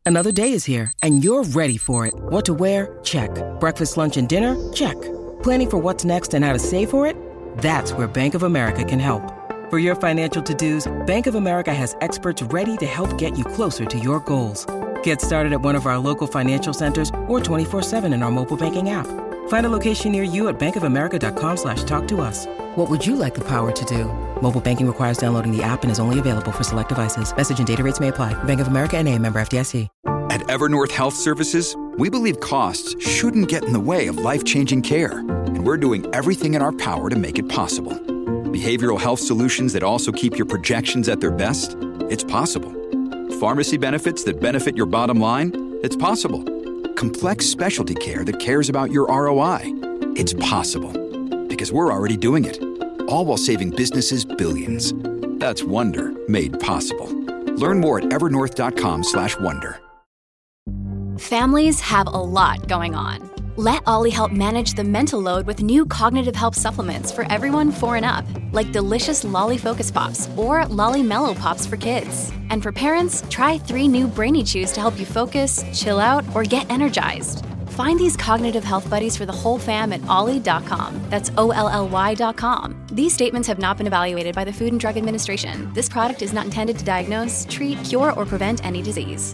Another day is here, and you're ready for it. What to wear? Check. Breakfast, lunch, and dinner? Check. Planning for what's next and how to save for it? That's where Bank of America can help. For your financial to-dos, Bank of America has experts ready to help get you closer to your goals. Get started at one of our local financial centers or 24/7 in our mobile banking app. Find a location near you at bankofamerica.com/talktous. What would you like the power to do? Mobile banking requires downloading the app and is only available for select devices. Message and data rates may apply. Bank of America N.A., member FDIC. At Evernorth Health Services, we believe costs shouldn't get in the way of life-changing care, and we're doing everything in our power to make it possible. Behavioral health solutions that also keep your projections at their best? It's possible. Pharmacy benefits that benefit your bottom line? It's possible. Complex specialty care that cares about your ROI? It's possible. Because we're already doing it. All while saving businesses billions. That's Wonder made possible. Learn more at evernorth.com/wonder. Families have a lot going on. Let Ollie help manage the mental load with new cognitive help supplements for everyone 4 and up, like delicious Lolly Focus Pops or Lolly Mellow Pops for kids. And for parents, try 3 new Brainy Chews to help you focus, chill out, or get energized. Find these cognitive health buddies for the whole fam at ollie.com. That's OLLY.com. These statements have not been evaluated by the Food and Drug Administration. This product is not intended to diagnose, treat, cure, or prevent any disease.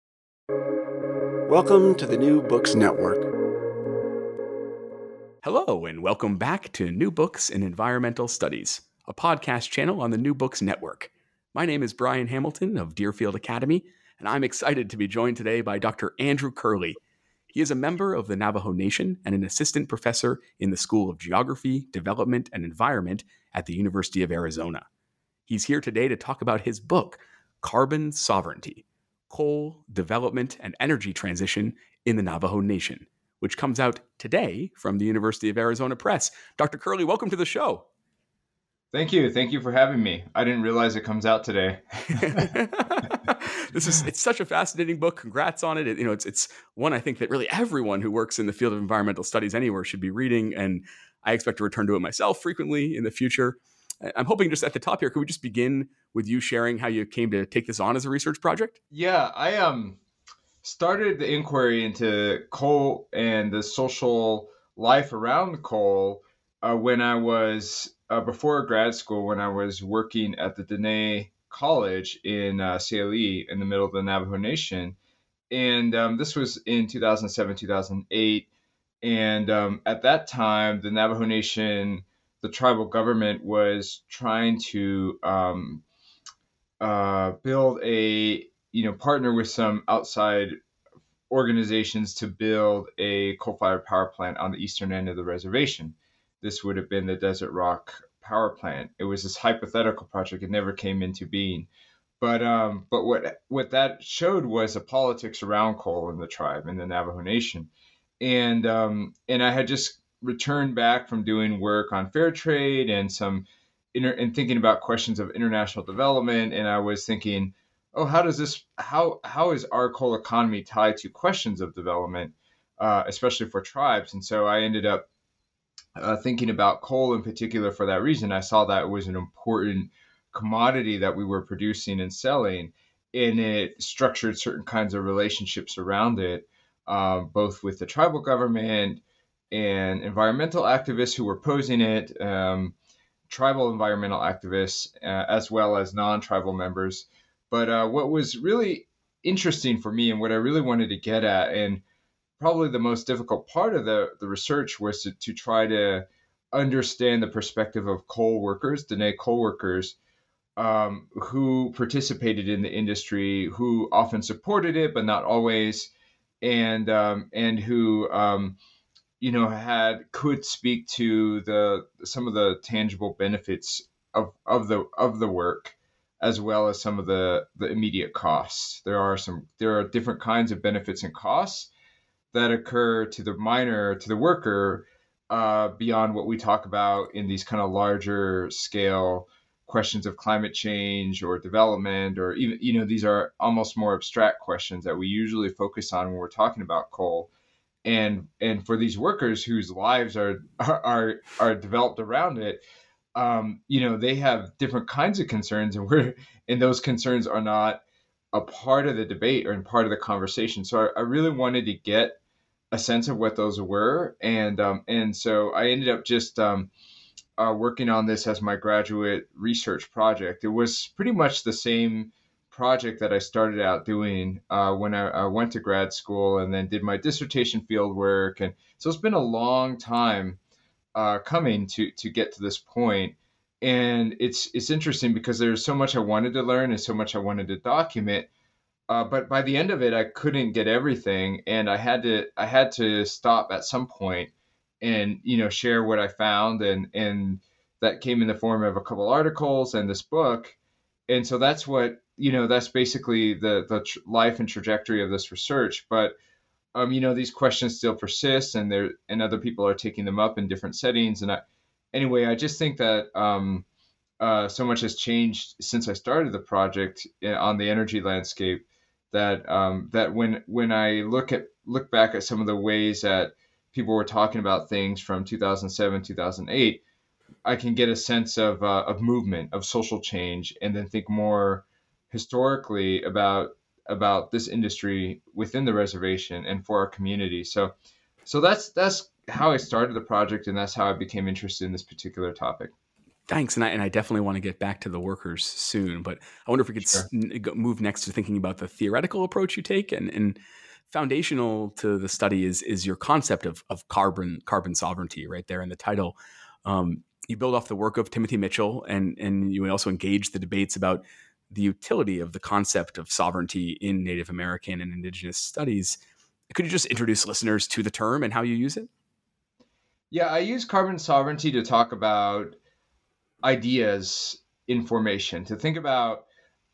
Welcome to the New Books Network. Hello, and welcome back to New Books in Environmental Studies, a podcast channel on the New Books Network. My name is Brian Hamilton of Deerfield Academy, and I'm excited to be joined today by Dr. Andrew Curley. He is a member of the Navajo Nation and an assistant professor in the School of Geography, Development, and Environment at the University of Arizona. He's here today to talk about his book, Carbon Sovereignty: Coal, Development, and Energy Transition in the Navajo Nation, which comes out today from the University of Arizona Press. Dr. Curley, welcome to the show. Thank you. Thank you for having me. I didn't realize it comes out today. It's such a fascinating book. Congrats on it. It's one I think that really everyone who works in the field of environmental studies anywhere should be reading, and I expect to return to it myself frequently in the future. I'm hoping just at the top here, could we just begin with you sharing how you came to take this on as a research project? Yeah, I started the inquiry into coal and the social life around coal when I was, before grad school, when I was working at the Dene College in Saline in the middle of the Navajo Nation. And this was in 2007, 2008. And at that time, the Navajo Nation, the tribal government, was trying to build a, partner with some outside organizations to build a coal-fired power plant on the eastern end of the reservation. This would have been the Desert Rock power plant. It was this hypothetical project. It never came into being. But what that showed was the politics around coal in the tribe, in the Navajo Nation. And I had just returned back from doing work on fair trade and and thinking about questions of international development. And I was thinking, oh, how is our coal economy tied to questions of development, especially for tribes? And so I ended up thinking about coal in particular for that reason. I saw that it was an important commodity that we were producing and selling, and it structured certain kinds of relationships around it, both with the tribal government and environmental activists who were opposing it, tribal environmental activists, as well as non-tribal members. But what was really interesting for me and what I really wanted to get at, and probably the most difficult part of the research, was to try to understand the perspective of coal workers, Dene coal workers, who participated in the industry, who often supported it, but not always, and who could speak to some of the tangible benefits of the work, as well as some of the immediate costs. There are different kinds of benefits and costs that occur to the worker, beyond what we talk about in these kind of larger scale questions of climate change or development, or even, these are almost more abstract questions that we usually focus on when we're talking about coal. And for these workers whose lives are developed around it, they have different kinds of concerns, and those concerns are not a part of the debate or part of the conversation. So I really wanted to get a sense of what those were. And so I ended up just working on this as my graduate research project. It was pretty much the same project that I started out doing when I went to grad school and then did my dissertation field work. And so it's been a long time coming to get to this point. And it's interesting because there's so much I wanted to learn and so much I wanted to document. But by the end of it, I couldn't get everything, and I had to stop at some point and share what I found, and that came in the form of a couple articles and this book. And so that's what that's basically the life and trajectory of this research. But these questions still persist, and other people are taking them up in different settings. And I just think that so much has changed since I started the project on the energy landscape that when I look back at some of the ways that people were talking about things from 2007, 2008, I can get a sense of movement, of social change, and then think more historically about this industry within the reservation and for our community. So that's how I started the project, and that's how I became interested in this particular topic. Thanks. And I definitely want to get back to the workers soon, but I wonder if we could move next to thinking about the theoretical approach you take. And foundational to the study is your concept of carbon sovereignty right there in the title. You build off the work of Timothy Mitchell, and you also engage the debates about the utility of the concept of sovereignty in Native American and Indigenous studies. Could you just introduce listeners to the term and how you use it? Yeah, I use carbon sovereignty to talk about ideas in formation, to think about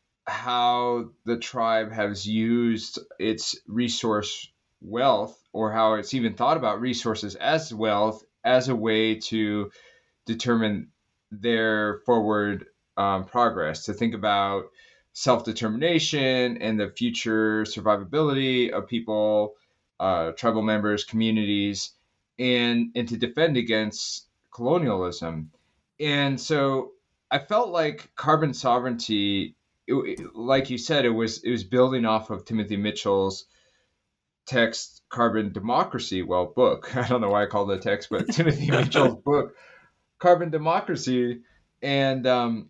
how the tribe has used its resource wealth, or how it's even thought about resources as wealth, as a way to determine their forward progress, to think about self-determination and the future survivability of people, tribal members, communities, and to defend against colonialism. And so I felt like carbon sovereignty, like you said, it was building off of Timothy Mitchell's text, Carbon Democracy, book. I don't know why I called it text, but Timothy Mitchell's book, Carbon Democracy. And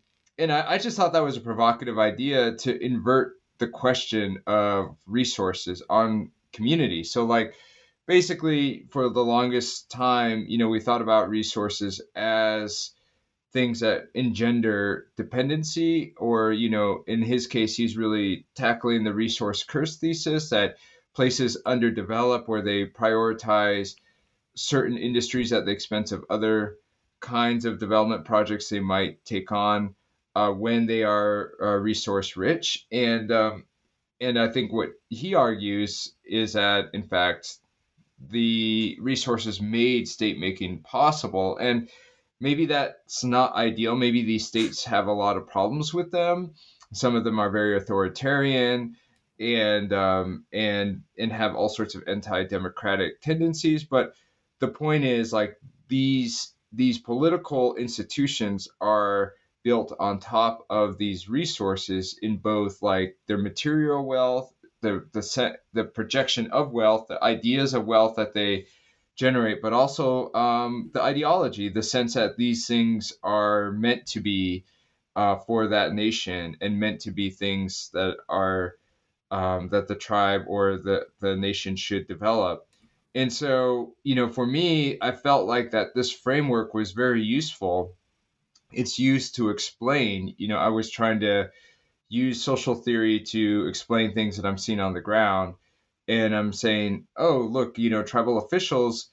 I just thought that was a provocative idea to invert the question of resources on community. So basically for the longest time, we thought about resources as things that engender dependency, or, in his case, he's really tackling the resource curse thesis, that places underdeveloped where they prioritize certain industries at the expense of other kinds of development projects they might take on when they are resource rich. And I think what he argues is that, in fact, the resources made state making possible. And maybe that's not ideal. Maybe these states have a lot of problems with them. Some of them are very authoritarian and have all sorts of anti-democratic tendencies. But the point is, these political institutions are built on top of these resources in both their material wealth, the projection of wealth, the ideas of wealth that they generate, but also the ideology, the sense that these things are meant to be for that nation, and meant to be things that are that the tribe or the nation should develop. And so, for me, I felt like that this framework was very useful. It's used to explain, I was trying to use social theory to explain things that I'm seeing on the ground. And I'm saying, oh, look, tribal officials,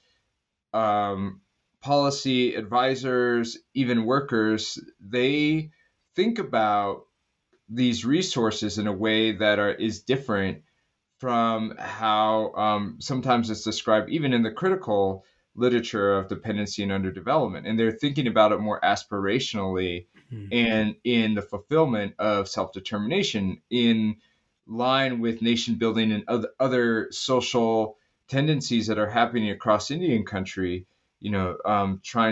policy advisors, even workers, they think about these resources in a way that is different from how sometimes it's described, even in the critical literature of dependency and underdevelopment. And they're thinking about it more aspirationally and in the fulfillment of self-determination, in line with nation building and other social tendencies that are happening across Indian country, trying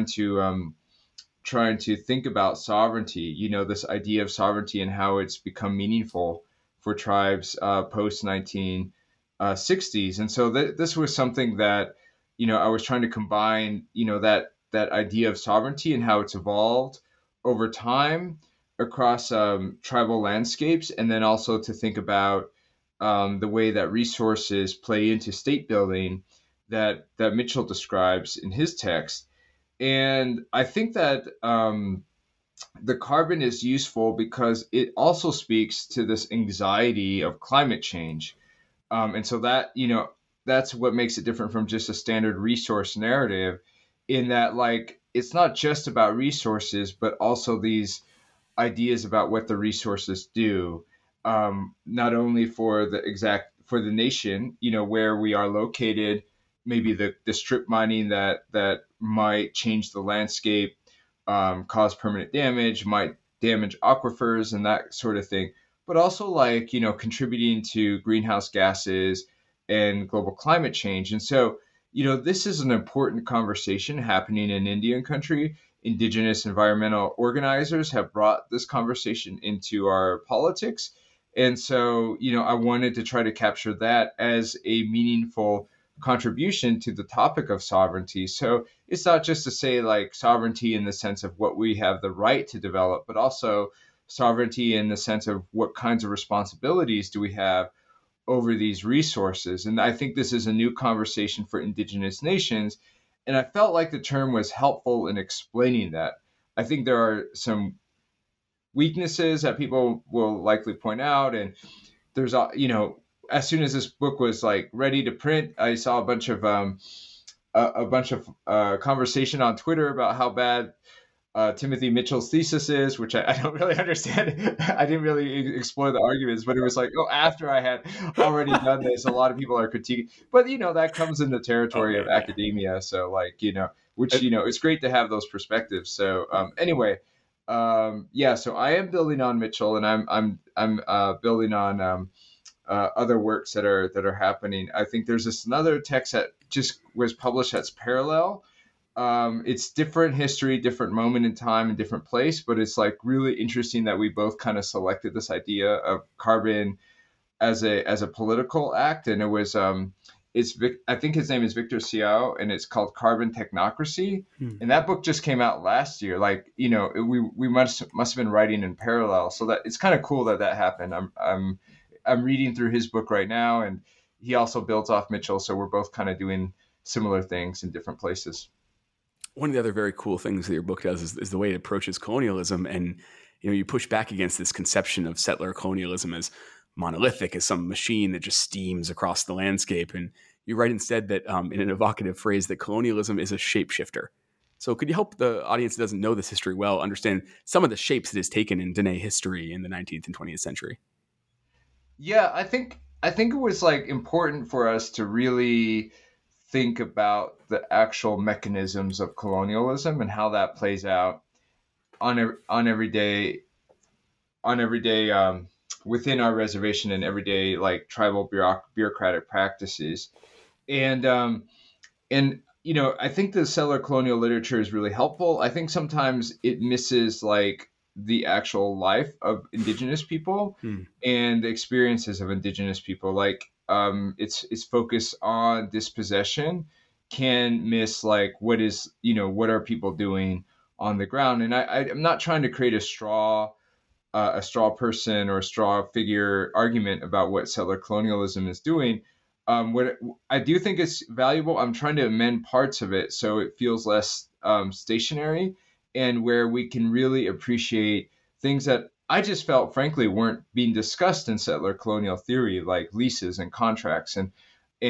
to think about sovereignty, this idea of sovereignty and how it's become meaningful for tribes post 1960s. And so this was something that, I was trying to combine, that idea of sovereignty and how it's evolved over time across tribal landscapes, and then also to think about the way that resources play into state building that Mitchell describes in his text. And I think that the carbon is useful because it also speaks to this anxiety of climate change. And so that, that's what makes it different from just a standard resource narrative, in that, like, it's not just about resources, but also these ideas about what the resources do, not only for the nation, where we are located, maybe the strip mining that might change the landscape, cause permanent damage, might damage aquifers and that sort of thing, but also, like, contributing to greenhouse gases and global climate change. And so, this is an important conversation happening in Indian country. Indigenous environmental organizers have brought this conversation into our politics. And so, I wanted to try to capture that as a meaningful contribution to the topic of sovereignty. So it's not just to say, like, sovereignty in the sense of what we have the right to develop, but also sovereignty in the sense of what kinds of responsibilities do we have over these resources. And I think this is a new conversation for indigenous nations. And I felt like the term was helpful in explaining that. I think there are some weaknesses that people will likely point out. And there's, as soon as this book was, like, ready to print, I saw a bunch of conversation on Twitter about how bad Timothy Mitchell's thesis is, which I don't really understand. I didn't really explore the arguments, but it was like, after I had already done this, a lot of people are critiquing. But, that comes in the territory of academia. So, like, it's great to have those perspectives. So anyway, so I am building on Mitchell, and I'm building on other works that are happening. I think there's this another text that just was published that's parallel. It's different history, different moment in time, and different place, but it's, like, really interesting that we both kind of selected this idea of carbon as a political act. And it was I think his name is Victor Siao, and it's called Carbon Technocracy. And that book just came out last year. Like, we must have been writing in parallel, so that it's kind of cool that happened. I'm reading through his book right now, and he also builds off Mitchell, so we're both kind of doing similar things in different places. One of the other very cool things that your book does is the way it approaches colonialism. And, you push back against this conception of settler colonialism as monolithic, as some machine that just steams across the landscape. And you write instead that, in an evocative phrase, that colonialism is a shapeshifter. So could you help the audience that doesn't know this history well understand some of the shapes it has taken in Dene history in the 19th and 20th century? Yeah, I think it was, like, important for us to really think about the actual mechanisms of colonialism and how that plays out on everyday within our reservation and everyday, like, tribal bureaucratic practices. And I think the settler colonial literature is really helpful. I think sometimes it misses, like, the actual life of indigenous people and the experiences of indigenous people. Like, its focus on dispossession can miss, like, what are people doing on the ground. And I'm not trying to create a straw person or a straw figure argument about what settler colonialism is doing. What I do think is valuable, I'm trying to amend parts of it so it feels less stationary, and where we can really appreciate things that I just felt, frankly, weren't being discussed in settler colonial theory, like leases and contracts and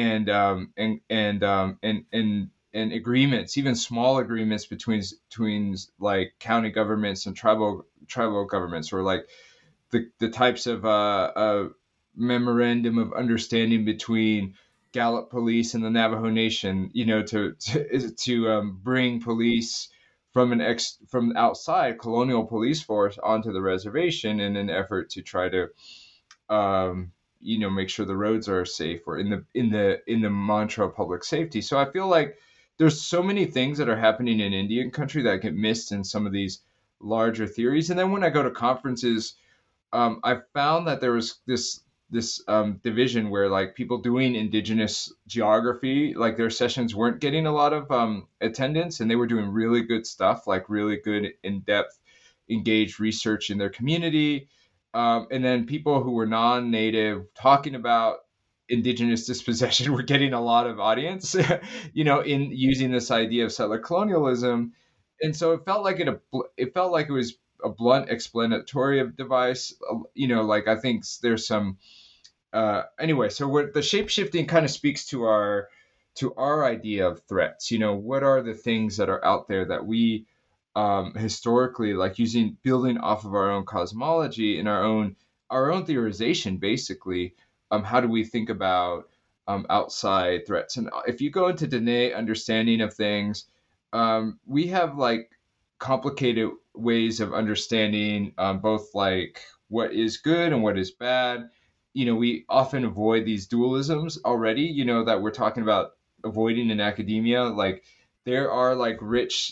agreements, even small agreements between like county governments and tribal governments, or like the types of memorandum of understanding between Gallup Police and the Navajo Nation, to bring police from outside colonial police force onto the reservation in an effort to try to make sure the roads are safe, or in the mantra of public safety. So I feel like there's so many things that are happening in Indian country that get missed in some of these larger theories. And then when I go to conferences, I found that there was this division where like people doing indigenous geography, like their sessions weren't getting a lot of attendance, and they were doing really good stuff, like really good in-depth engaged research in their community. And then people who were non-native talking about indigenous dispossession were getting a lot of audience, in using this idea of settler colonialism. And so it felt like it was a blunt explanatory device. Like I think there's some anyway. So what the shape shifting kind of speaks to our idea of threats. What are the things that are out there that we historically, like building off of our own cosmology and our own theorization, basically. How do we think about outside threats? And if you go into Dene understanding of things, we have like complicated ways of understanding both like what is good and what is bad. We often avoid these dualisms already, that we're talking about avoiding in academia. Like there are like rich,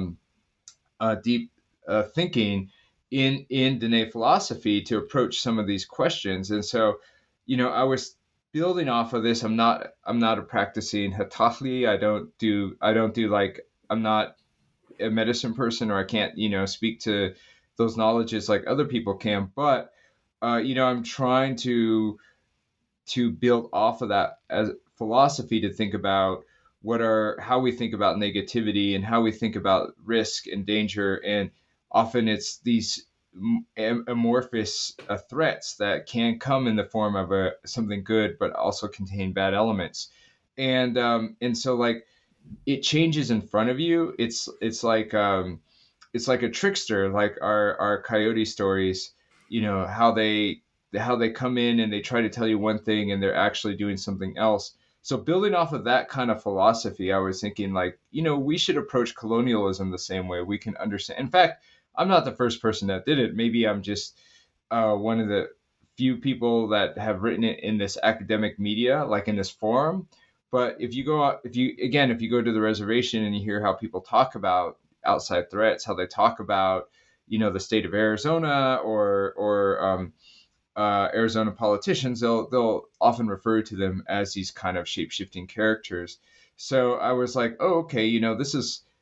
deep thinking in Dene philosophy to approach some of these questions. And so, I was building off of this. I'm not a practicing Hatahli. I don't do like, I'm not a medicine person, or I can't, speak to those knowledges like other people can. But, I'm trying to build off of that as philosophy to think about how we think about negativity and how we think about risk and danger. And often it's these amorphous threats that can come in the form of something good, but also contain bad elements. And so like it changes in front of you. It's like a trickster, like our coyote stories, how they come in and they try to tell you one thing and they're actually doing something else. So building off of that kind of philosophy, I was thinking like, we should approach colonialism the same way. We can understand. In fact, I'm not the first person that did it. Maybe I'm just one of the few people that have written it in this academic media, like in this forum. But if you go to the reservation and you hear how people talk about outside threats, how they talk about, the state of Arizona or Arizona politicians, they'll often refer to them as these kind of shape-shifting characters. So I was like, oh, okay, this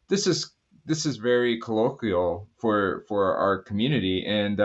is very colloquial for our community, and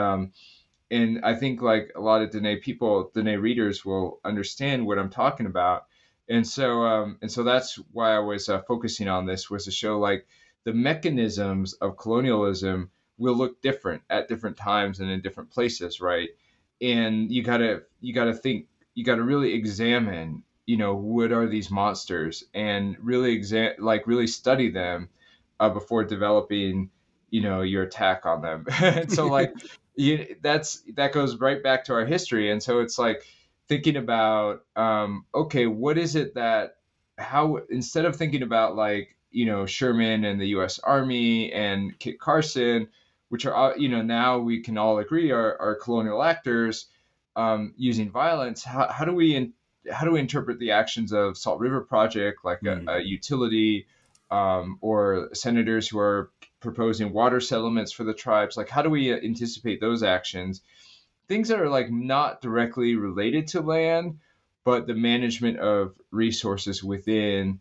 I think like a lot of Dene readers will understand what I'm talking about, and so that's why I was focusing on this, was to show like the mechanisms of colonialism will look different at different times and in different places, right? And you gotta really examine, what are these monsters, and really really study them before developing, your attack on them. And so like, that goes right back to our history. And so it's like thinking about, okay, what is it how, instead of thinking about like, Sherman and the U.S. Army and Kit Carson, which are, now we can all agree are colonial actors using violence. How do we interpret the actions of Salt River Project, like a utility, or senators who are proposing water settlements for the tribes? Like, how do we anticipate those actions? Things that are like not directly related to land, but the management of resources within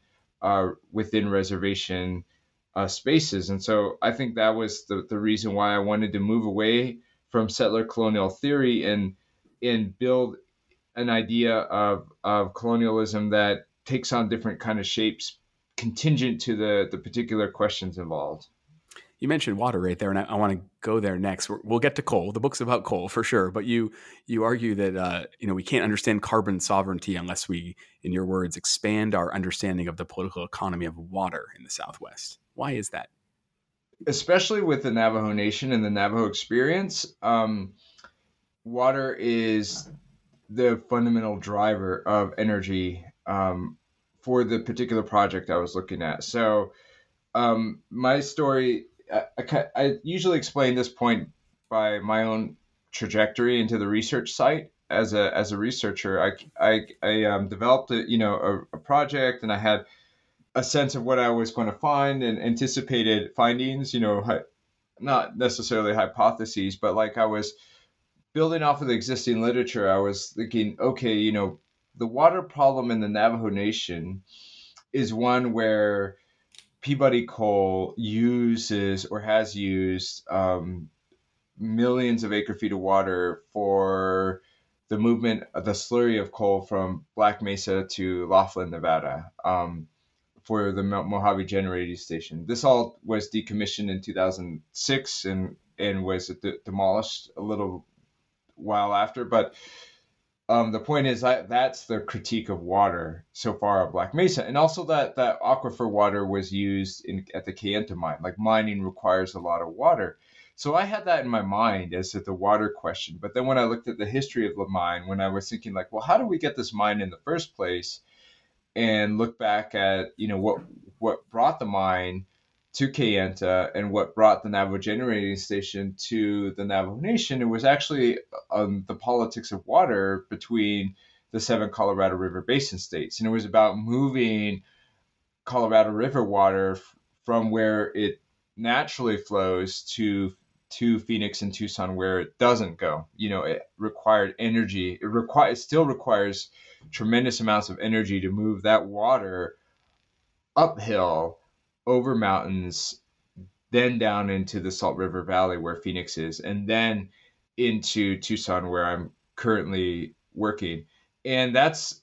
reservation spaces. And so I think that was the reason why I wanted to move away from settler colonial theory and build an idea of colonialism that takes on different kind of shapes contingent to the particular questions involved. You mentioned water right there, and I want to go there next. We'll get to coal. The book's about coal for sure, but you argue that we can't understand carbon sovereignty unless we, in your words, expand our understanding of the political economy of water in the Southwest. Why is that? Especially with the Navajo Nation and the Navajo experience, water is the fundamental driver of energy for the particular project I was looking at. So my story, I usually explain this point by my own trajectory into the research site. As a researcher, I developed a project, and I had a sense of what I was going to find and anticipated findings, not necessarily hypotheses, but like I was building off of the existing literature, I was thinking, okay, the water problem in the Navajo Nation is one where Peabody Coal uses or has used millions of acre feet of water for the movement of the slurry of coal from Black Mesa to Laughlin, Nevada, for the Mojave Generating Station. This all was decommissioned in 2006 and was demolished a little while after. But the point is that's the critique of water so far at Black Mesa. And also that aquifer water was used at the Kayenta mine. Like, mining requires a lot of water. So I had that in my mind as the water question. But then when I looked at the history of the mine, when I was thinking like, well, how do we get this mine in the first place? And look back at, what brought the mine to Kayenta and what brought the Navajo Generating Station to the Navajo Nation, it was actually the politics of water between the 7 Colorado River Basin states. And it was about moving Colorado River water from where it naturally flows to Phoenix and Tucson, where it doesn't go. It required energy. It still requires tremendous amounts of energy to move that water uphill over mountains, then down into the Salt River Valley where Phoenix is, and then into Tucson where I'm currently working. And that's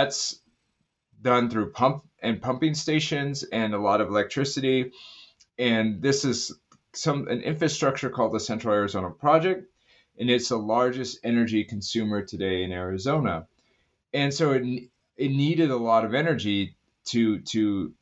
done through pumping stations and a lot of electricity. And this is an infrastructure called the Central Arizona Project, and it's the largest energy consumer today in Arizona. And so it needed a lot of energy to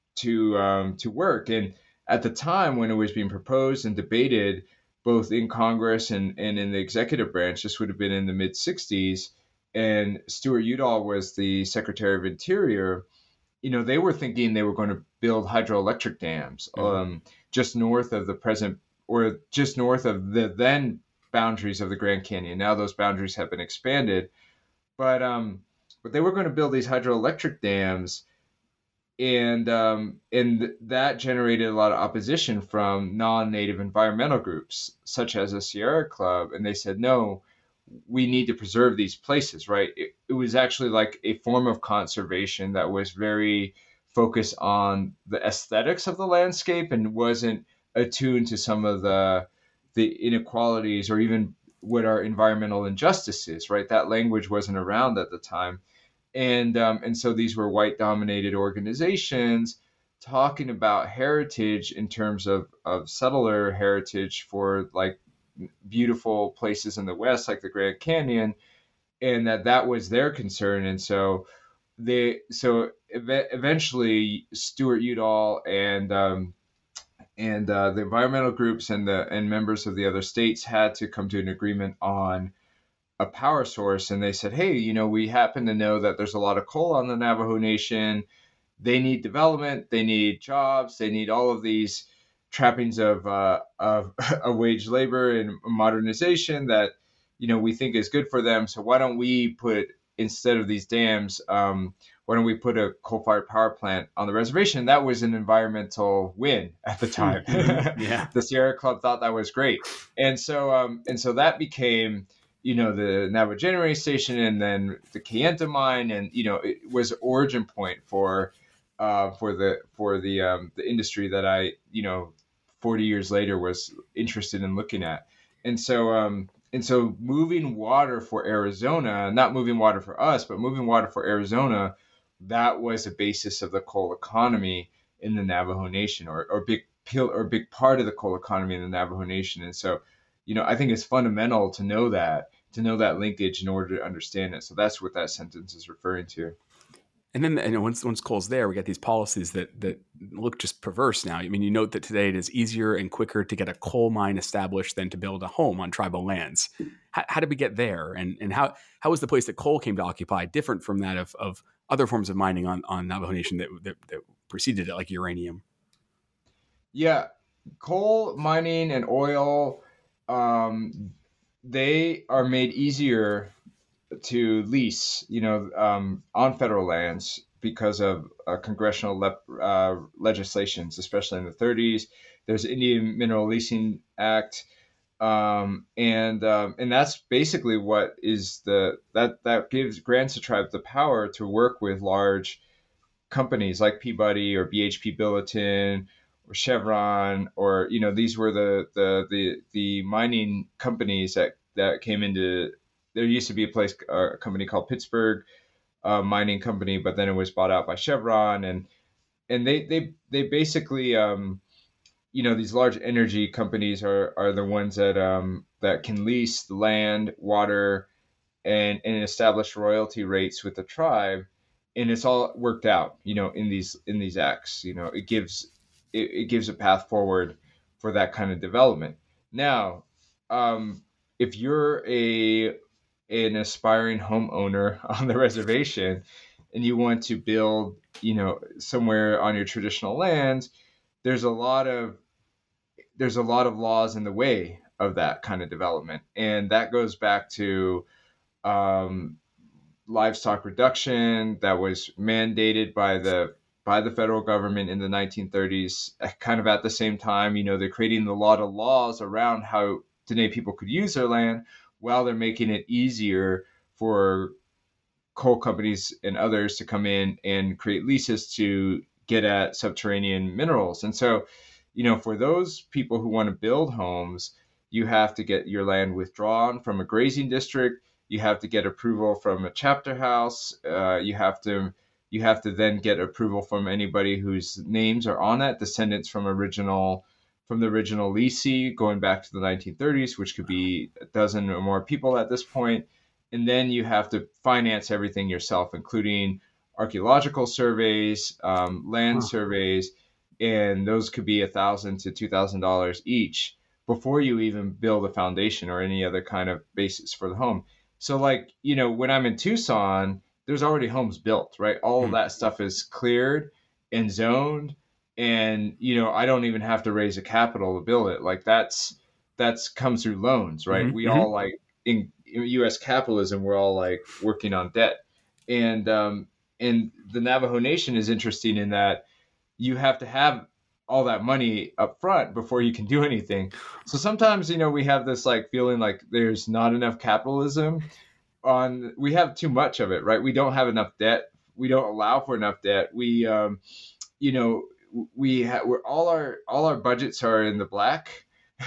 work. And at the time when it was being proposed and debated, both in Congress and in the executive branch, this would have been in the mid 60s, and Stuart Udall was the Secretary of Interior. They were thinking they were going to build hydroelectric dams just north of the present, or just north of the then boundaries of the Grand Canyon. Now those boundaries have been expanded, but they were going to build these hydroelectric dams, and that generated a lot of opposition from non-native environmental groups such as the Sierra Club, and they said, no, we need to preserve these places, right? It was actually like a form of conservation that was very focused on the aesthetics of the landscape and wasn't attuned to some of the inequalities or even what are environmental injustices, right? That language wasn't around at the time. And so these were white-dominated organizations talking about heritage in terms of settler heritage for like beautiful places in the West, like the Grand Canyon, and that was their concern. And so eventually Stuart Udall and the environmental groups and members of the other states had to come to an agreement on a power source. And they said, hey, we happen to know that there's a lot of coal on the Navajo Nation. They need development, they need jobs, they need all of these trappings of wage labor and modernization that we think is good for them. So why don't we put, instead of these dams, why don't we put a coal-fired power plant on the reservation? That was an environmental win at the time. Yeah. The Sierra Club thought that was great, and so that became the Navajo Generating Station, and then the Kayenta mine, and it was an origin point for the industry that I 40 years later was interested in looking at. And so moving water for Arizona, not moving water for us, but moving water for Arizona, that was the basis of the coal economy in the Navajo Nation, or big part of the coal economy in the Navajo Nation. And so, I think it's fundamental to know that linkage in order to understand it. So that's what that sentence is referring to. And then once coal's there, we get these policies that look just perverse now. I mean, you note that today it is easier and quicker to get a coal mine established than to build a home on tribal lands. How did we get there? And how was the place that coal came to occupy different from that of other forms of mining on Navajo Nation that preceded it, like uranium? Yeah, coal mining and oil, they are made easier to lease, on federal lands because of congressional legislations, especially in the 30s. There's the Indian Mineral Leasing Act, And that's basically what is that grants the tribe the power to work with large companies like Peabody or BHP Billiton or Chevron, or these were the mining companies that came into. There used to be a company called Pittsburgh Mining Company, but then it was bought out by Chevron, and they basically these large energy companies are the ones that can lease the land, water, and establish royalty rates with the tribe, and it's all worked out, in these acts. It gives a path forward for that kind of development. Now, if you're an aspiring homeowner on the reservation and you want to build, somewhere on your traditional lands, there's a lot of laws in the way of that kind of development, and that goes back to livestock reduction that was mandated by the federal government in the 1930s. Kind of at the same time, they're creating a lot of laws around how Dene people could use their land, while they're making it easier for coal companies and others to come in and create leases to get at subterranean minerals. And so, for those people who want to build homes, you have to get your land withdrawn from a grazing district. You have to get approval from a chapter house. You have to then get approval from anybody whose names are on that, descendants from the original leasee going back to the 1930s, which could be a dozen or more people at this point. And then you have to finance everything yourself, including archaeological surveys, land surveys, and those could be $1,000 to $2,000 each before you even build a foundation or any other kind of basis for the home. So when I'm in Tucson, there's already homes built, right? All of that stuff is cleared and zoned, and I don't even have to raise a capital to build it. That's comes through loans, right? Mm-hmm. We all in U.S. capitalism, we're all working on debt, and the Navajo Nation is interesting in that you have to have all that money up front before you can do anything. So sometimes, we have this feeling like there's not enough capitalism we have too much of it, right? We don't have enough debt. We don't allow for enough debt. We're all our budgets are in the black.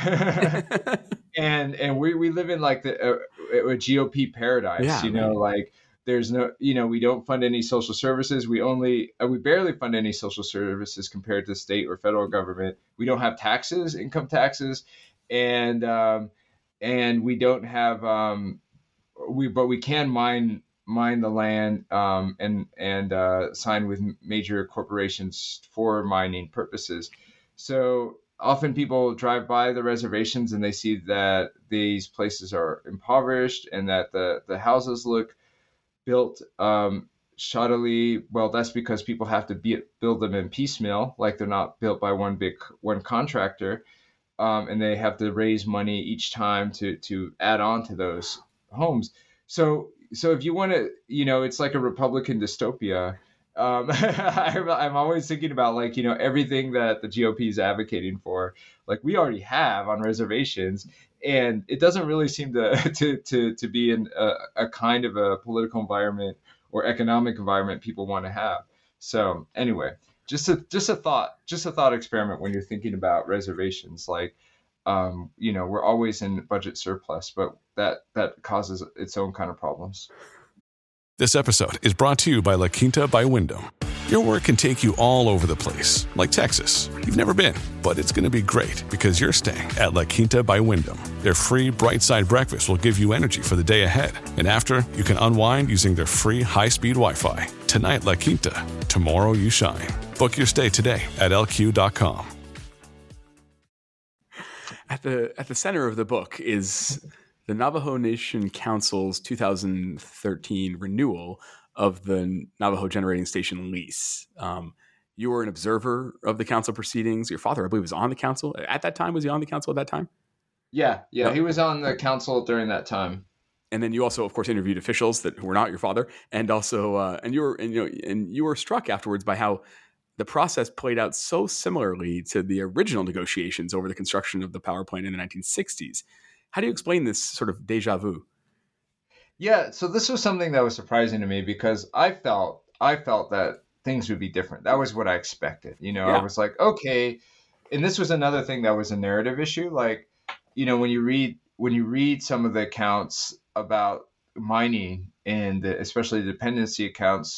and we live in a GOP paradise, there's no, we don't fund any social services. We barely fund any social services compared to state or federal government. We don't have taxes, income taxes, and we don't have, but we can mine the land, and sign with major corporations for mining purposes. So often people drive by the reservations and they see that these places are impoverished and that the houses look built shoddily. Well, that's because people have to build them in piecemeal, they're not built by one contractor, and they have to raise money each time to add on to those homes. So if you want to, it's like a Republican dystopia. I'm always thinking about everything that the GOP is advocating for, we already have on reservations. And it doesn't really seem to be in a kind of a political environment or economic environment people want to have. So anyway, just a thought experiment when you're thinking about reservations. We're always in budget surplus, but that causes its own kind of problems. This episode is brought to you by La Quinta by Wyndham. Your work can take you all over the place, like Texas. You've never been, but it's going to be great because you're staying at La Quinta by Wyndham. Their free Bright Side breakfast will give you energy for the day ahead. And after, you can unwind using their free high-speed Wi-Fi. Tonight, La Quinta. Tomorrow, you shine. Book your stay today at lq.com. At the center of the book is the Navajo Nation Council's 2013 renewal of the Navajo Generating Station lease. You were an observer of the council proceedings. Your father, I believe, was on the council at that time. Was he on the council at that time? Yeah, he was on the council during that time. And then you also, of course, interviewed officials that were not your father, and also, and you were struck afterwards by how the process played out so similarly to the original negotiations over the construction of the power plant in the 1960s. How do you explain this sort of deja vu? Yeah, so this was something that was surprising to me because I felt that things would be different. That was what I expected. I Yeah. was like, okay, and this was another thing that was a narrative issue. Like, when you read some of the accounts about mining and especially the dependency accounts,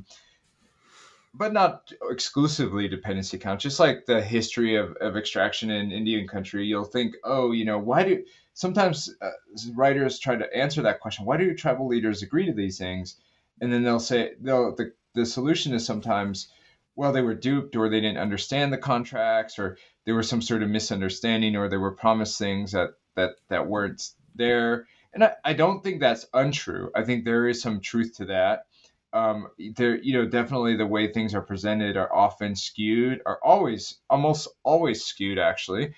but not exclusively dependency accounts, just like the history of extraction in Indian country, you'll think, oh, why do sometimes writers try to answer that question? Why do tribal leaders agree to these things? And then they'll say, the solution is sometimes, well, they were duped, or they didn't understand the contracts, or there was some sort of misunderstanding, or they were promised things that weren't there. And I don't think that's untrue. I think there is some truth to that. There, definitely the way things are presented are often skewed, are almost always skewed actually.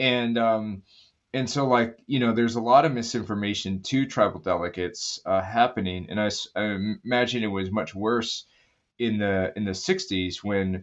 And so, like, there's a lot of misinformation to tribal delegates happening. And I imagine it was much worse in the 60s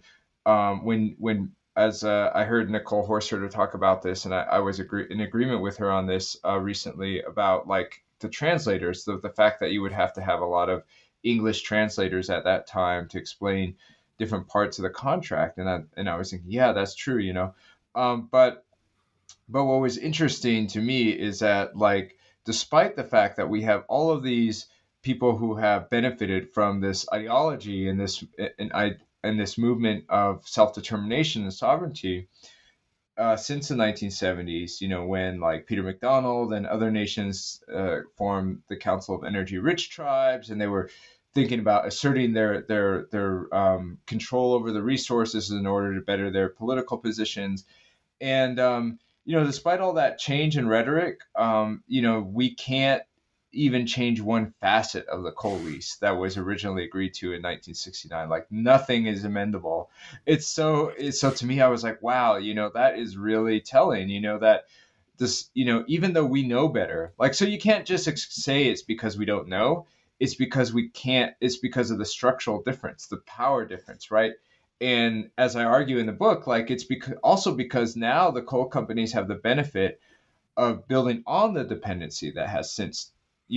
when as I heard Nicole Horster talk about this, and I was in agreement with her on this recently about, like, the translators, the fact that you would have to have a lot of English translators at that time to explain different parts of the contract. And I was thinking, yeah, that's true, but what was interesting to me is that, like, despite the fact that we have all of these people who have benefited from this ideology and this movement of self-determination and sovereignty since the 1970s, when, like, Peter MacDonald and other nations formed the Council of Energy Rich Tribes, and they were thinking about asserting their control over the resources in order to better their political positions. And despite all that change in rhetoric, we can't even change one facet of the coal lease that was originally agreed to in 1969. Like, nothing is amendable. So to me, I was like, wow, that is really telling, that this, even though we know better, like, so you can't just say it's because we don't know. It's because we can't, it's because of the structural difference, the power difference, right? And as I argue in the book, like, it's because now the coal companies have the benefit of building on the dependency that has since,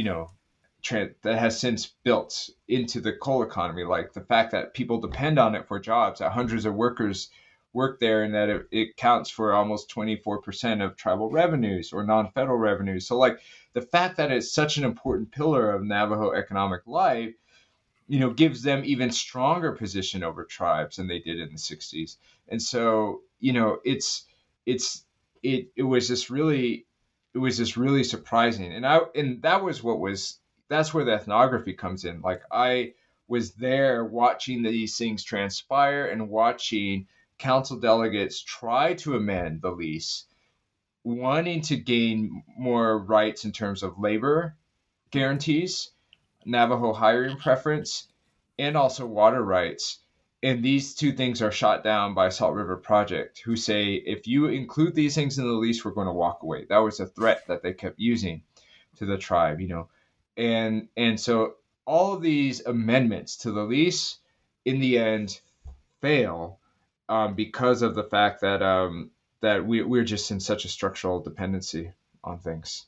built into the coal economy. Like, the fact that people depend on it for jobs, that hundreds of workers work there, and that it counts for almost 24% of tribal revenues or non-federal revenues. So, like, the fact that it's such an important pillar of Navajo economic life, gives them even stronger position over tribes than they did in the 60s. And so, it was just really surprising. And that's where the ethnography comes in. Like, I was there watching these things transpire and watching council delegates try to amend the lease, wanting to gain more rights in terms of labor guarantees, Navajo hiring preference, and also water rights. And these two things are shot down by Salt River Project, who say, if you include these things in the lease, we're going to walk away. That was a threat that they kept using to the tribe, And so all of these amendments to the lease in the end fail because of the fact that we're just in such a structural dependency on things.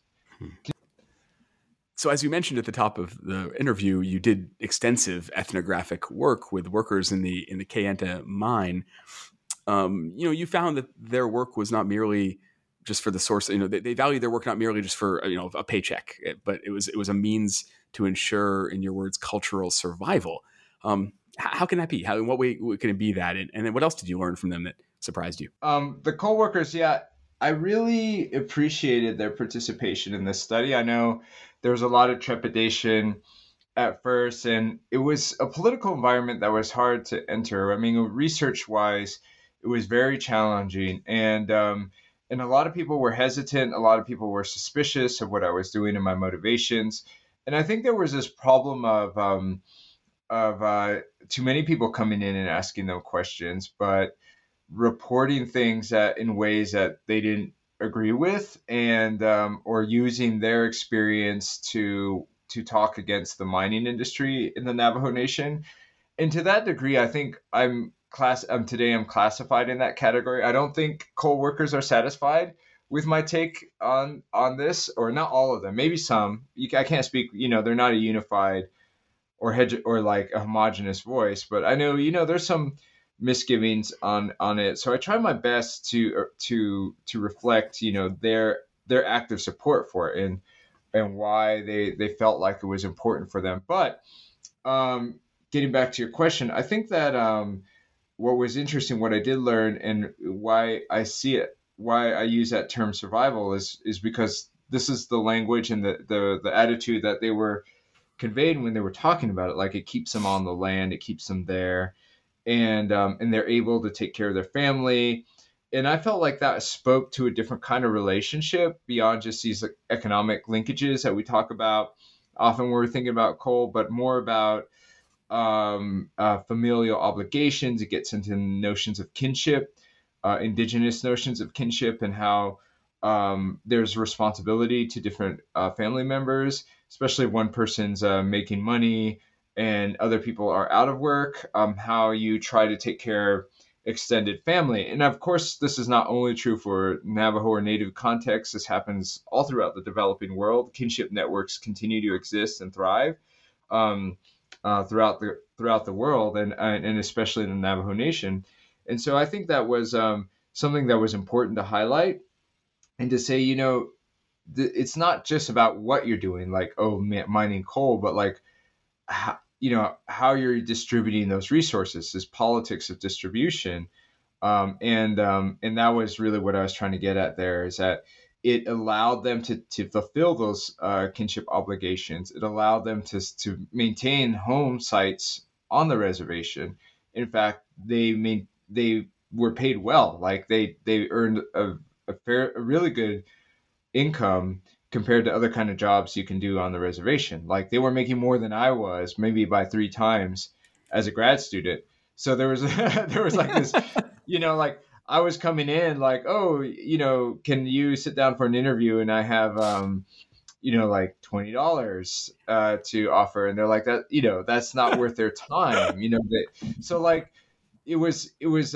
So, as you mentioned at the top of the interview, you did extensive ethnographic work with workers in the Kayenta mine. You found that their work was not merely just for the source. They valued their work not merely just for a paycheck, but it was a means to ensure, in your words, cultural survival. How can that be? In what way can it be that? And then what else did you learn from them that surprised you? The coal workers, yeah, I really appreciated their participation in this study. I know there was a lot of trepidation at first, and it was a political environment that was hard to enter. I mean, research-wise, it was very challenging, and a lot of people were hesitant. A lot of people were suspicious of what I was doing and my motivations. And I think there was this problem of too many people coming in and asking them questions, but reporting things in ways that they didn't agree with, and or using their experience to talk against the mining industry in the Navajo Nation. And to that degree, I think I'm today I'm classified in that category. I don't think coal workers are satisfied with my take on this, or not all of them, maybe some. I can't speak, they're not a unified or like a homogenous voice, but I know, there's some misgivings on it. So I try my best to reflect, their active support for it and why they felt like it was important for them. But getting back to your question, I think that what was interesting, what I did learn, and why I see it, why I use that term survival is because this is the language and the attitude that they were conveyed when they were talking about it. Like, it keeps them on the land, it keeps them there, and they're able to take care of their family. And I felt like that spoke to a different kind of relationship beyond just these economic linkages that we talk about often when we're thinking about coal, but more about familial obligations. It gets into notions of kinship, indigenous notions of kinship, and how there's responsibility to different family members, especially if one person's making money and other people are out of work, how you try to take care of extended family. And of course, this is not only true for Navajo or Native contexts. This happens all throughout the developing world. Kinship networks continue to exist and thrive throughout the world, and especially in the Navajo Nation. And so I think that was something that was important to highlight, and to say, it's not just about what you're doing, like, mining coal, but like, how you're distributing those resources, this politics of distribution. And that was really what I was trying to get at there, is that it allowed them to fulfill those kinship obligations. It allowed them to maintain home sites on the reservation. In fact, they were paid well. Like, they earned a really good income compared to other kind of jobs you can do on the reservation. Like, they were making more than I was, maybe by 3 times as a grad student. So there was like this, like, I was coming in like, can you sit down for an interview? And I have, like $20 to offer. And they're like, that's not worth their time, So like, it was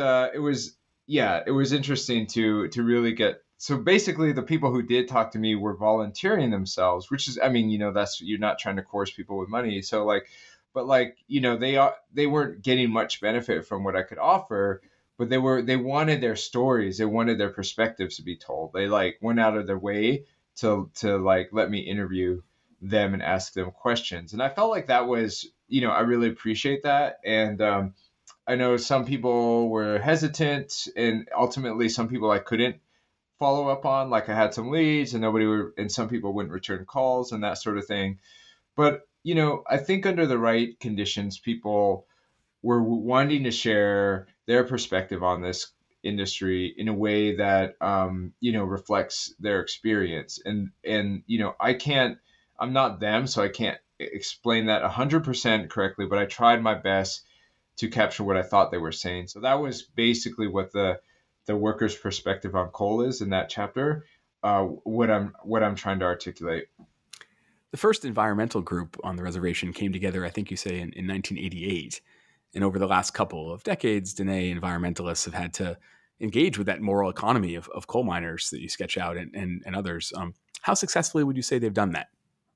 interesting to really get. So basically, the people who did talk to me were volunteering themselves, which is, that's, you're not trying to coerce people with money. So like, but like, they weren't getting much benefit from what I could offer, but they wanted their stories. They wanted their perspectives to be told. They like went out of their way to like, let me interview them and ask them questions. And I felt like that was, I really appreciate that. And I know some people were hesitant, and ultimately some people I couldn't follow up on. Like, I had some leads and and some people wouldn't return calls and that sort of thing. But, I think under the right conditions, people were wanting to share their perspective on this industry in a way that, reflects their experience. And, I'm not them, so I can't explain that 100% correctly, but I tried my best to capture what I thought they were saying. So that was basically what the workers' perspective on coal is in that chapter, what I'm trying to articulate. The first environmental group on the reservation came together, I think you say, in 1988. And over the last couple of decades, Dene environmentalists have had to engage with that moral economy of coal miners that you sketch out and others. How successfully would you say they've done that?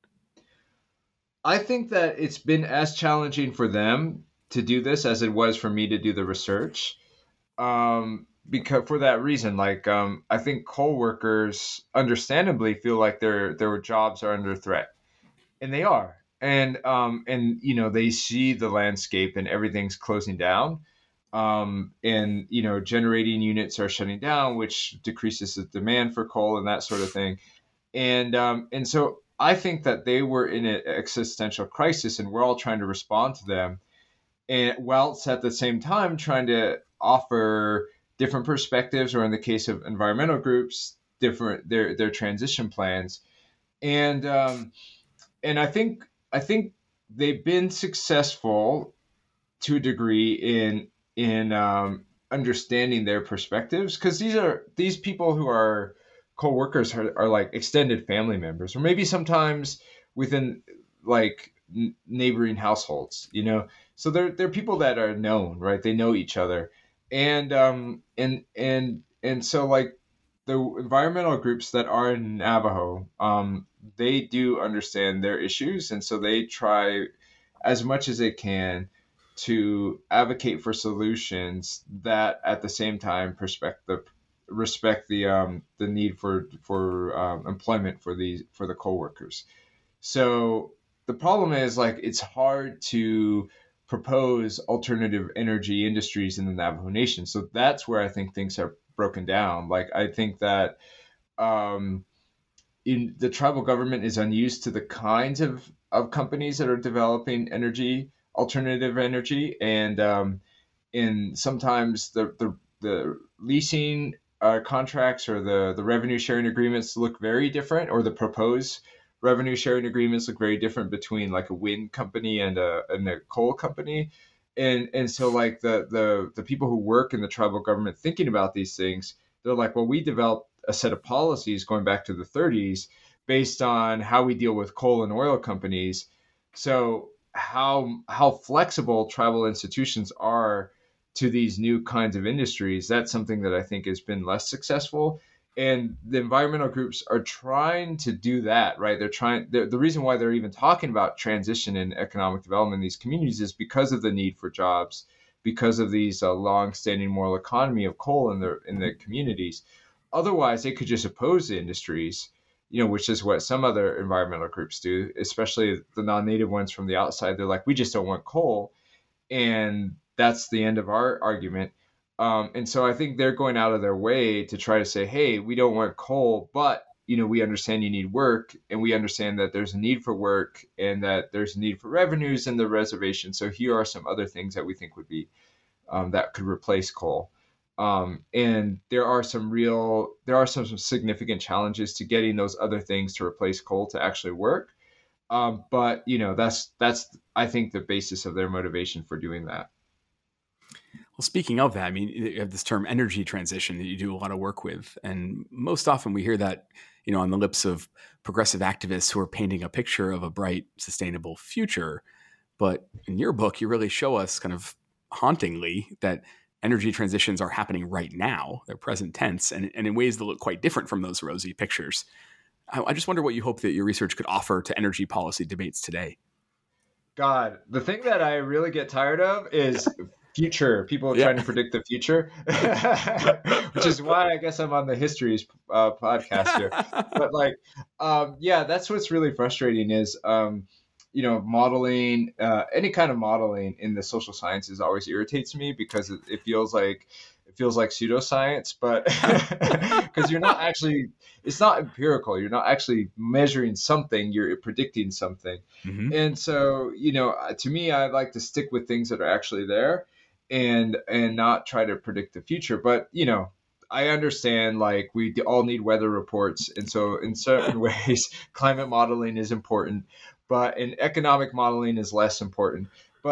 I think that it's been as challenging for them to do this as it was for me to do the research. Because for that reason, like, I think coal workers understandably feel like their jobs are under threat, and they are. And they see the landscape and everything's closing down. And generating units are shutting down, which decreases the demand for coal and that sort of thing. And so I think that they were in an existential crisis, and we're all trying to respond to them, and whilst at the same time trying to offer different perspectives, or in the case of environmental groups, different their transition plans. And I think they've been successful to a degree in understanding their perspectives, because these people who are co-workers are like extended family members, or maybe sometimes within like neighboring households, So they're people that are known, right? They know each other, and so like the environmental groups that are in Navajo, they do understand their issues, and so they try as much as they can to advocate for solutions that at the same time respect the need for employment for the coworkers. So the problem is, like, it's hard to propose alternative energy industries in the Navajo Nation. So that's where I think things are broken down. Like, I think that in the tribal government is unused to the kinds of companies that are developing alternative energy, and sometimes the leasing contracts or the revenue sharing agreements look very different, or the proposed revenue sharing agreements look very different between like a wind company and a coal company. And so like the people who work in the tribal government thinking about these things, they're like, well, we developed a set of policies going back to the 30s based on how we deal with coal and oil companies. So how flexible tribal institutions are to these new kinds of industries, that's something that I think has been less successful. And the environmental groups are trying to do that, right? The reason why they're even talking about transition and economic development in these communities is because of the need for jobs, because of these long-standing moral economy of coal in the communities. Otherwise, they could just oppose the industries, which is what some other environmental groups do, especially the non-native ones from the outside. They're like, we just don't want coal. And that's the end of our argument. And so I think they're going out of their way to try to say, hey, we don't want coal, but, we understand you need work, and we understand that there's a need for work and that there's a need for revenues in the reservation. So here are some other things that we think would be that could replace coal. And there are some significant challenges to getting those other things to replace coal to actually work. But that's I think the basis of their motivation for doing that. Well, speaking of that, I mean, you have this term energy transition that you do a lot of work with. And most often we hear that, on the lips of progressive activists who are painting a picture of a bright, sustainable future. But in your book, you really show us kind of hauntingly that energy transitions are happening right now. They're present tense and in ways that look quite different from those rosy pictures. I just wonder what you hope that your research could offer to energy policy debates today. God, the thing that I really get tired of is future. People trying to predict the future, which is why I guess I'm on the Histories podcast here. But that's what's really frustrating is, modeling, any kind of modeling in the social sciences always irritates me because it feels like pseudoscience, but because it's not empirical. You're not actually measuring something, you're predicting something. Mm-hmm. And so, to me, I like to stick with things that are actually there and not try to predict the future. But, I understand, like, we all need weather reports. And so in certain ways, climate modeling is important, but in economic modeling is less important.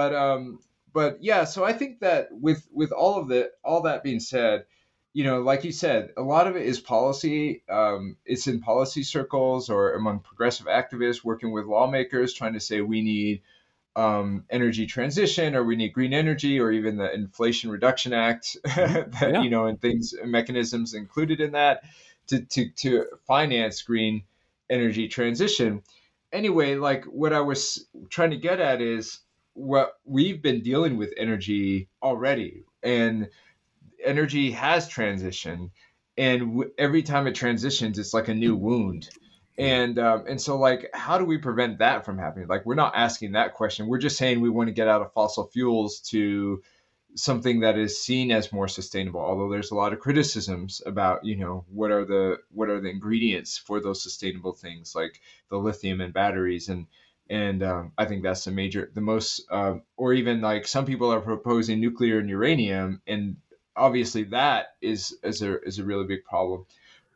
But yeah, so I think that with all that being said, like you said, a lot of it is policy. It's in policy circles or among progressive activists working with lawmakers trying to say we need energy transition, or we need green energy, or even the Inflation Reduction Act, and things and mechanisms included in that to finance green energy transition. Anyway, like what I was trying to get at is what we've been dealing with energy already, and energy has transitioned, and every time it transitions, it's like a new wound. And so, like, how do we prevent that from happening? Like, we're not asking that question. We're just saying we want to get out of fossil fuels to something that is seen as more sustainable. Although there's a lot of criticisms about, what are the ingredients for those sustainable things, like the lithium in batteries, and I think that's the most, or even like some people are proposing nuclear and uranium, and obviously that is a really big problem.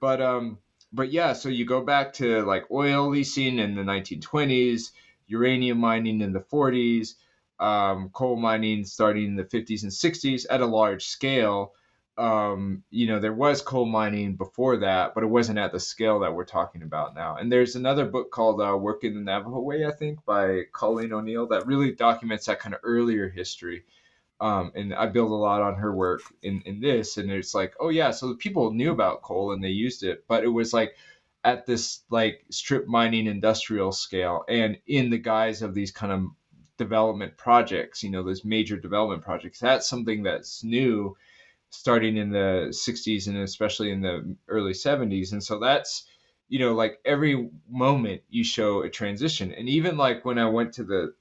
But yeah, so you go back to like oil leasing in the 1920s, uranium mining in the 40s, coal mining starting in the 50s and 60s at a large scale. there was coal mining before that, but it wasn't at the scale that we're talking about now. And there's another book called Working the Navajo Way, I think, by Colleen O'Neill, that really documents that kind of earlier history. And I build a lot on her work in this. And it's like, oh, yeah, so the people knew about coal and they used it, but it was like at this like strip mining industrial scale and in the guise of these kind of development projects, those major development projects. That's something that's new starting in the 60s and especially in the early 70s. And so that's, like every moment you show a transition. And even like when I went to the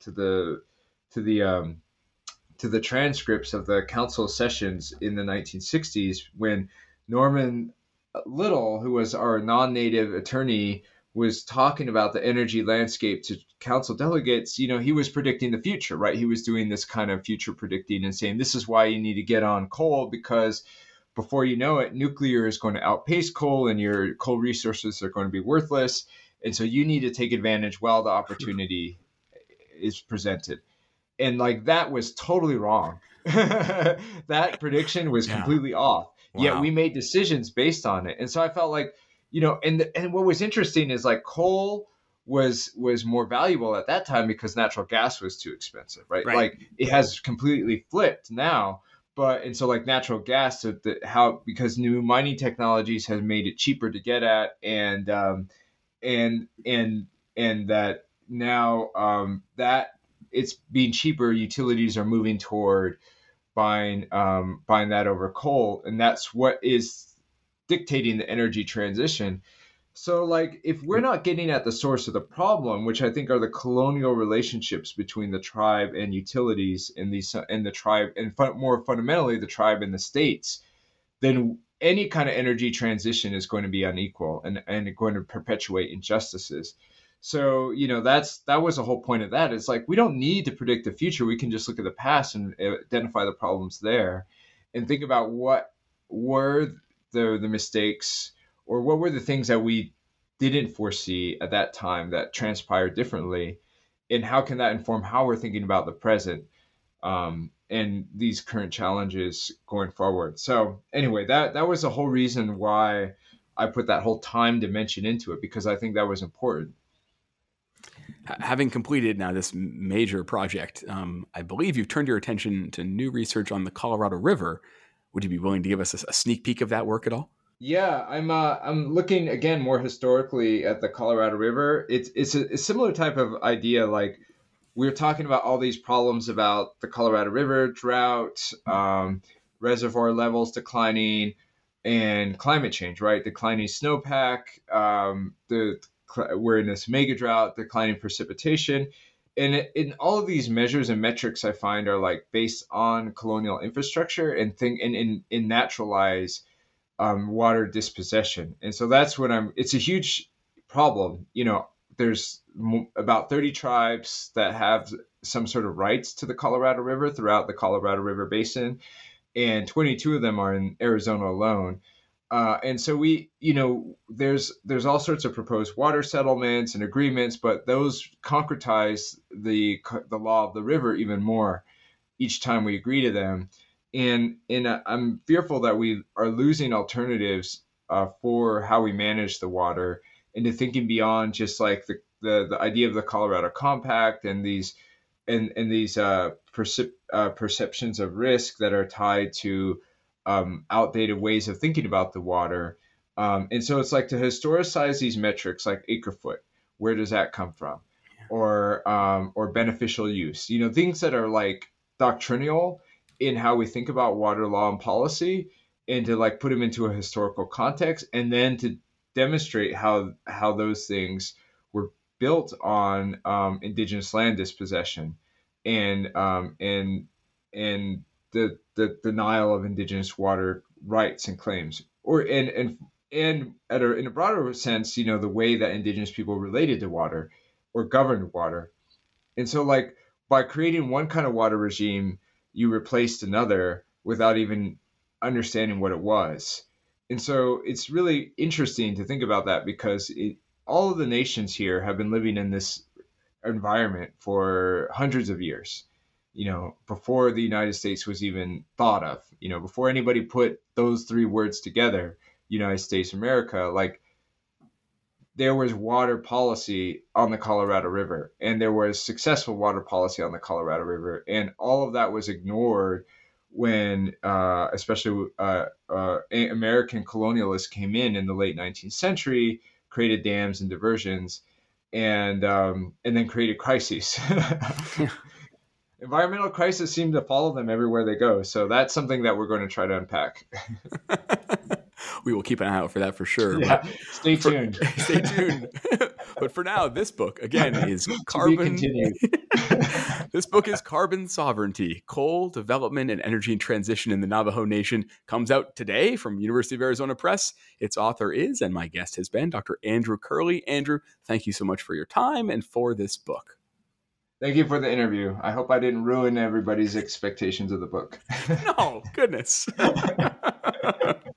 transcripts of the council sessions in the 1960s, when Norman Little, who was our non-native attorney, was talking about the energy landscape to council delegates, he was predicting the future, right? He was doing this kind of future predicting and saying, this is why you need to get on coal, because before you know it, nuclear is going to outpace coal and your coal resources are going to be worthless. And so you need to take advantage while the opportunity is presented. And like, that was totally wrong. That prediction was completely off. Wow. Yet we made decisions based on it. And so I felt like, and what was interesting is like coal was more valuable at that time because natural gas was too expensive, right? Like it has completely flipped now. And so like natural gas, because new mining technologies have made it cheaper to get at, and that now that it's being cheaper, utilities are moving toward buying that over coal, and that's what is dictating the energy transition. So like if we're not getting at the source of the problem, which I think are the colonial relationships between the tribe and utilities and the tribe, and more fundamentally the tribe and the states, then any kind of energy transition is going to be unequal and going to perpetuate injustices. So, that was the whole point of that. It's like, we don't need to predict the future. We can just look at the past and identify the problems there and think about what were the mistakes, or what were the things that we didn't foresee at that time that transpired differently, and how can that inform how we're thinking about the present and these current challenges going forward. So anyway, that was the whole reason why I put that whole time dimension into it, because I think that was important. Having completed now this major project, I believe you've turned your attention to new research on the Colorado River. Would you be willing to give us a sneak peek of that work at all? Yeah, I'm looking again more historically at the Colorado River. It's a similar type of idea. Like, we're talking about all these problems about the Colorado River, drought, reservoir levels declining, and climate change, right? Declining snowpack, we're in this mega drought, declining precipitation. And in all of these measures and metrics, I find are like based on colonial infrastructure and naturalize water dispossession. And so that's what it's a huge problem. There's about 30 tribes that have some sort of rights to the Colorado River throughout the Colorado River Basin, and 22 of them are in Arizona alone. And so there's all sorts of proposed water settlements and agreements, but those concretize the law of the river even more each time we agree to them. And I'm fearful that we are losing alternatives for how we manage the water into thinking beyond just like the idea of the Colorado Compact and these perceptions of risk that are tied to outdated ways of thinking about the water. And so it's like to historicize these metrics like acre foot. Where does that come from? Or beneficial use, things that are like doctrinal in how we think about water law and policy, and to like put them into a historical context, and then to demonstrate how those things were built on indigenous land dispossession and the denial of indigenous water rights and claims, in a broader sense, the way that indigenous people related to water or governed water. And so like by creating one kind of water regime, you replaced another without even understanding what it was. And so it's really interesting to think about that, because all of the nations here have been living in this environment for hundreds of years. before the United States was even thought of, before anybody put those three words together, United States of America, like there was water policy on the Colorado River, and there was successful water policy on the Colorado River. And all of that was ignored when especially American colonialists came in the late 19th century, created dams and diversions, and then created crises. Environmental crises seem to follow them everywhere they go. So that's something that we're going to try to unpack. We will keep an eye out for that for sure. Yeah, stay tuned. Stay tuned. But for now, this book, again, is Carbon. This book is Carbon Sovereignty, Coal, Development, and Energy Transition in the Navajo Nation. Comes out today from University of Arizona Press. Its author is, and my guest has been, Dr. Andrew Curley. Andrew, thank you so much for your time and for this book. Thank you for the interview. I hope I didn't ruin everybody's expectations of the book. No, goodness.